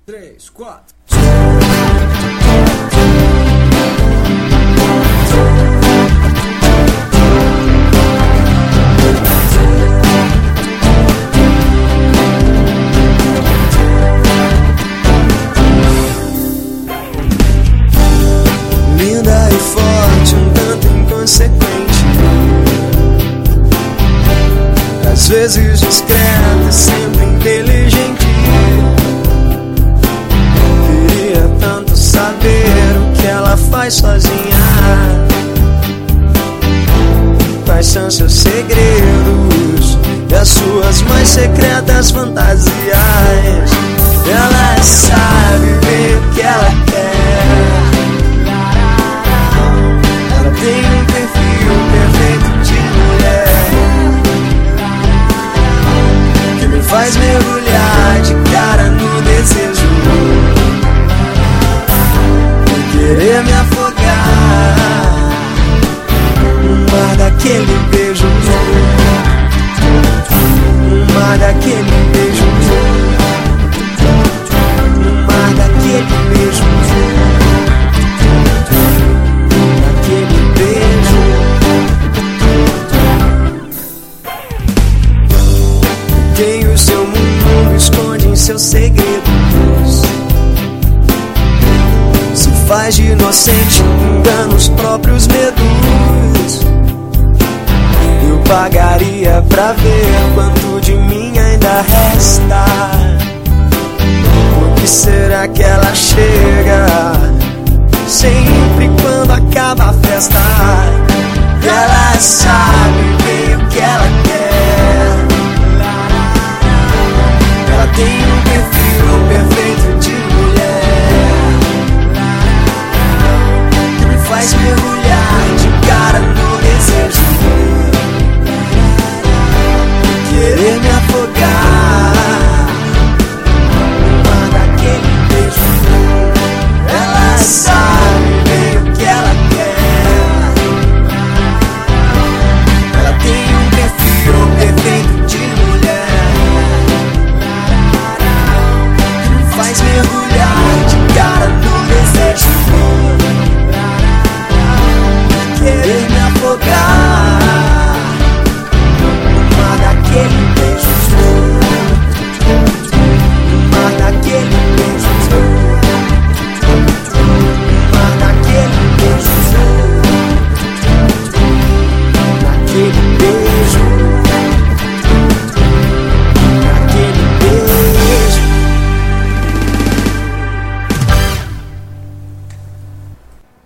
3, 4. Linda e forte, um tanto inconsequente, às vezes discreta, sempre inteligente. Queria tanto saber o que ela faz sozinha, quais são seus segredos e as suas mais secretas fantasias. Ela sabe bem o que ela quer. Ela tem um perfil perfeito de mulher que me faz mergulhar de cara no desejo de querer me afogar no mar daquele beijo, no mar daquele beijo, no mar daquele beijo, daquele beijo. Quem o seu mundo esconde em seus segredos, se faz de inocente, engana os próprios medos. Eu pagaria pra ver quanto de mim ainda resta. Por que será que ela chega sempre quando acaba a festa? Ela sabe bem o que ela